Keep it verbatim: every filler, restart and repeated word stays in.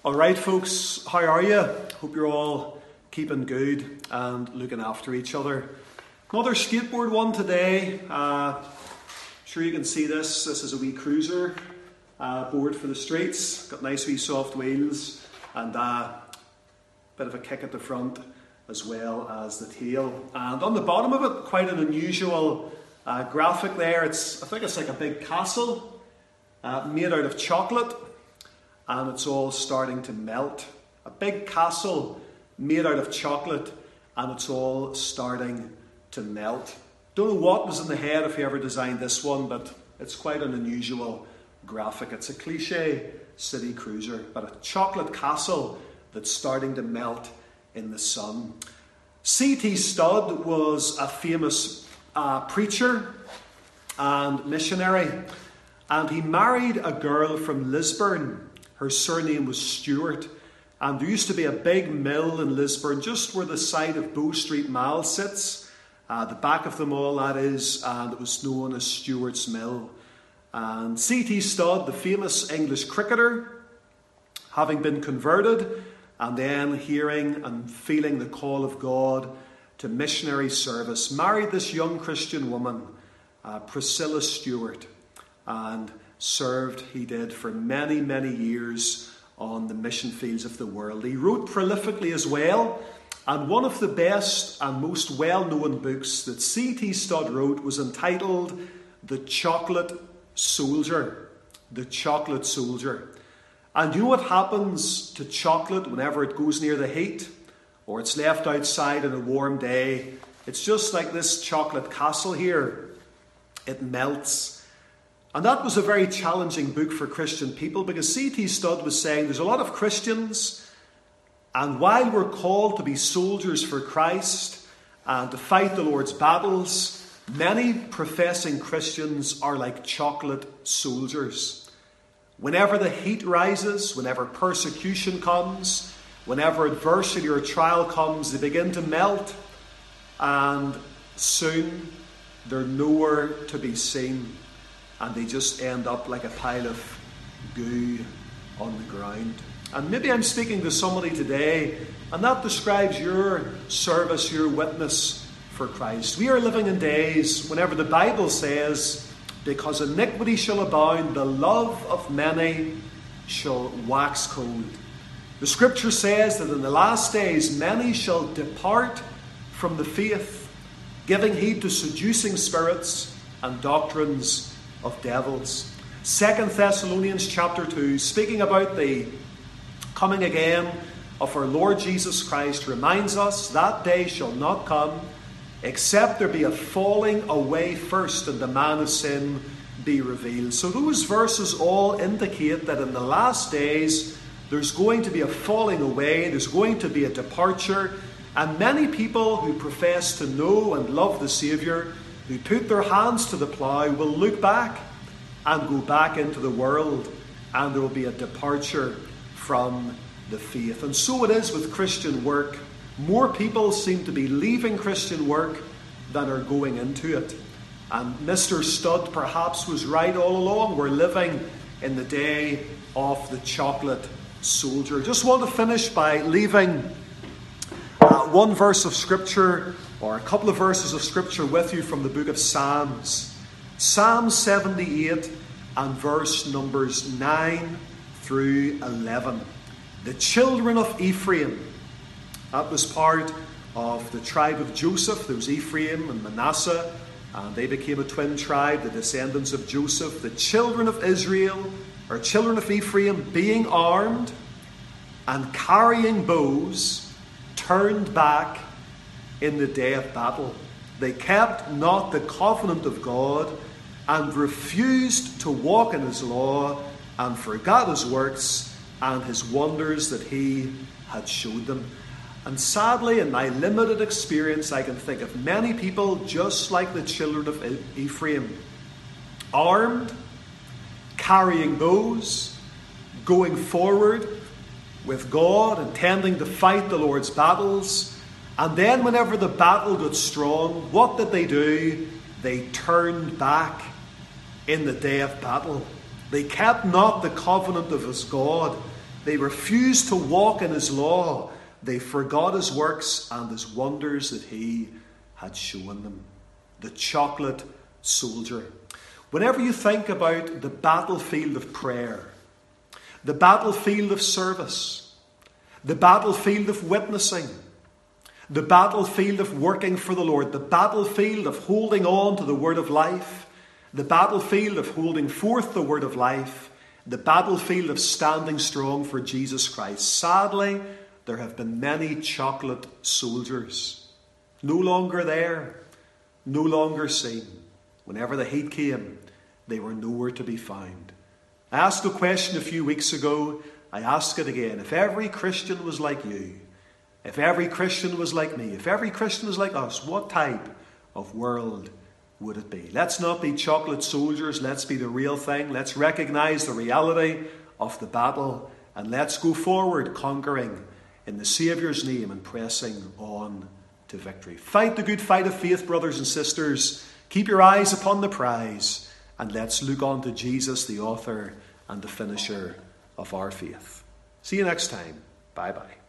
All right, folks, how are you? Hope you're all keeping good and looking after each other. Another skateboard one today. Uh, sure you can see this. This is a wee cruiser uh, board for the streets. Got nice wee soft wheels and a uh, bit of a kick at the front as well as the tail. And on the bottom of it, quite an unusual uh, graphic there. It's I think it's like a big castle uh, made out of chocolate. And it's all starting to melt. A big castle made out of chocolate, and it's all starting to melt. Don't know what was in the head of whoever designed this one, but it's quite an unusual graphic. It's a cliche city cruiser, but a chocolate castle that's starting to melt in the sun. C T Studd was a famous uh, preacher and missionary, and he married a girl from Lisburn. Her surname was Stewart, and there used to be a big mill in Lisburn, just where the site of Bow Street Mall sits, uh, the back of the mall that is, and it was known as Stewart's Mill. And C T Studd, the famous English cricketer, having been converted, and then hearing and feeling the call of God to missionary service, married this young Christian woman, uh, Priscilla Stewart, and served, he did, for many, many years on the mission fields of the world. He wrote prolifically as well, and one of the best and most well-known books that C T Studd wrote was entitled The Chocolate Soldier. The Chocolate Soldier. And you know what happens to chocolate whenever it goes near the heat, or it's left outside on a warm day? It's just like this chocolate castle here. It melts. And that was a very challenging book for Christian people, because C T Studd was saying there's a lot of Christians, and while we're called to be soldiers for Christ and to fight the Lord's battles, many professing Christians are like chocolate soldiers. Whenever the heat rises, whenever persecution comes, whenever adversity or trial comes, they begin to melt, and soon they're nowhere to be seen. And they just end up like a pile of goo on the ground. And maybe I'm speaking to somebody today, and that describes your service, your witness for Christ. We are living in days whenever the Bible says, because iniquity shall abound, the love of many shall wax cold. The scripture says that in the last days many shall depart from the faith, giving heed to seducing spirits and doctrines of devils. Second Thessalonians chapter two, speaking about the coming again of our Lord Jesus Christ, reminds us that day shall not come except there be a falling away first and the man of sin be revealed. So those verses all indicate that in the last days there's going to be a falling away, there's going to be a departure, and many people who profess to know and love the Saviour, who put their hands to the plough, will look back and go back into the world, and there will be a departure from the faith. And so it is with Christian work. More people seem to be leaving Christian work than are going into it. And Mister Studd perhaps was right all along. We're living in the day of the chocolate soldier. Just want to finish by leaving uh, one verse of Scripture, or a couple of verses of Scripture with you from the book of Psalms. Psalm seventy-eight and verse numbers nine through eleven. The children of Ephraim. That was part of the tribe of Joseph. There was Ephraim and Manasseh, and they became a twin tribe, the descendants of Joseph. The children of Israel, or children of Ephraim, being armed and carrying bows, turned back in the day of battle. They kept not the covenant of God, and refused to walk in his law, and forgot his works and his wonders that he had showed them. And sadly, in my limited experience, I can think of many people just like the children of Ephraim, armed, carrying bows, going forward with God, intending to fight the Lord's battles. And then whenever the battle got strong, what did they do? They turned back in the day of battle. They kept not the covenant of his God, They refused to walk in his law. They forgot his works and his wonders that he had shown them. The chocolate soldier. Whenever you think about the battlefield of prayer, the battlefield of service, the battlefield of witnessing, the battlefield of working for the Lord, the battlefield of holding on to the word of life, the battlefield of holding forth the word of life, the battlefield of standing strong for Jesus Christ. Sadly, there have been many chocolate soldiers, no longer there, no longer seen. Whenever the heat came, they were nowhere to be found. I asked a question a few weeks ago. I ask it again. If every Christian was like you, if every Christian was like me, if every Christian was like us, what type of world would it be? Let's not be chocolate soldiers. Let's be the real thing. Let's recognize the reality of the battle. And let's go forward conquering in the Saviour's name and pressing on to victory. Fight the good fight of faith, brothers and sisters. Keep your eyes upon the prize. And let's look on to Jesus, the author and the finisher of our faith. See you next time. Bye-bye.